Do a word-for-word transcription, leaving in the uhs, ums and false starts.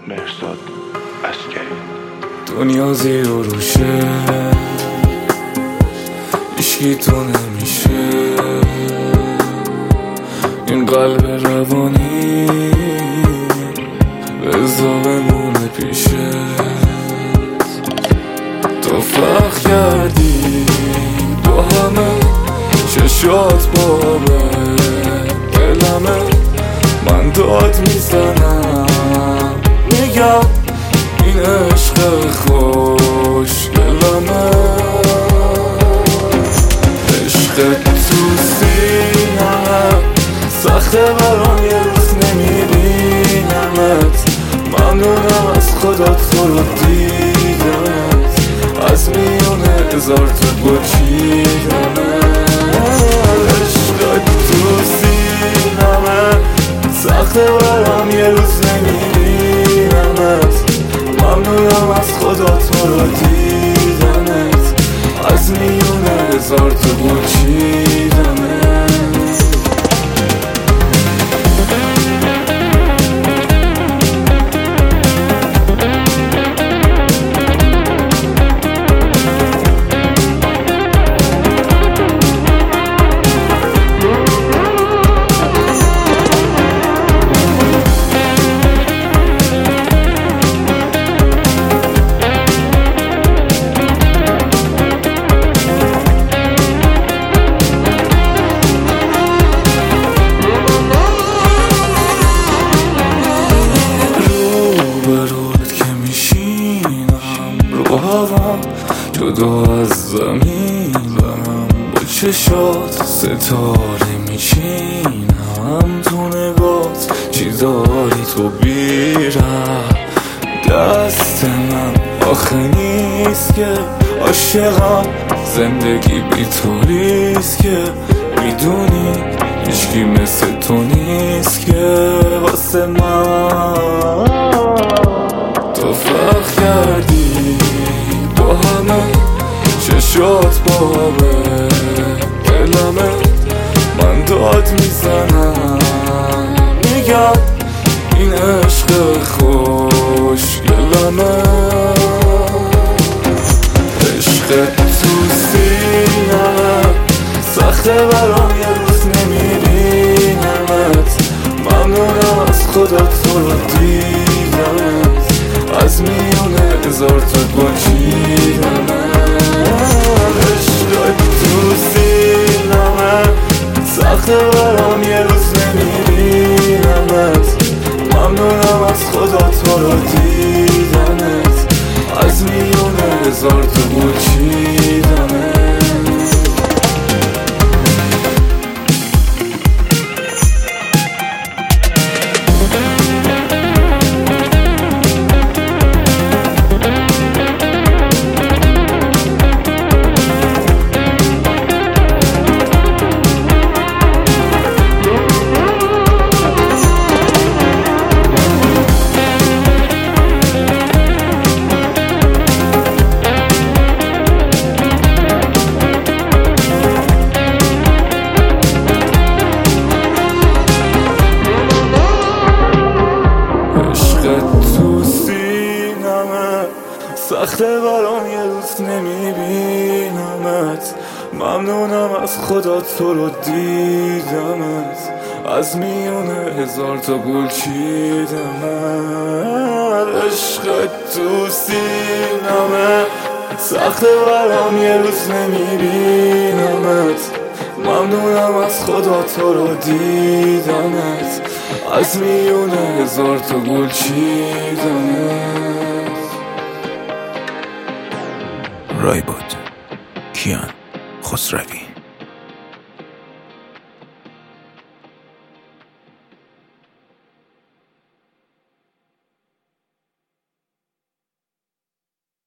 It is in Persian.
مرزاد عسکری. دنیا زیر و روشه، هیچکی تو نمیشه، این قلب روانی بزا بمونه پیشت. تو فرق کردی با همه، چشات بابه دلمه، من داد میزنم میگم این عشق خوش دلمه. عشق تو سینمه، سخته برام یه روز نمیبینمت. ممنونم از خدا تو رو دیدمت، از میونه هزار تا گل چیدمت. عشق تو سینمه، سخته برام یه روز نمیبینمت. ممنونم از خدا تو رو دیدمت، از میونه هزار تا گل چیدمت. جدا از زمینم، با چشات ستاره میچینم. تو نگات چی داری تو بیرم، دست من آخه نیست که عاشقم. زندگی بی تو ریست که میدونی هیچکی مثل تو نیست که واسه من. تو فرق کردی با همه، چشات بابه دلمه، من داد میزنم میگم این عشق خوش دلمه. عشق تو سینمه، سخته برام یه روز نمیبینمت. ممنونم از خدا تو رو دیدمت، از میونه هزار تا گل چیدمت. عشق تو سینمه، سخته برام یه روز نمیبینمت. ممنونم از خدا تو رو دیدمت، از میونه هزار تا گل چیدمت. تو سینمه، سخته برام یه روز نمیبینمت. ممنونم از خدا تو رو دیدمت، از میونه هزار تا گل چیدمت. عشق تو سینمه، سخته برام یه روز نمیبینمت. ممنونم از خدا تو رو دیدمت، از میونه هزار تا گل چیدمت. رایبود کیان خسروی.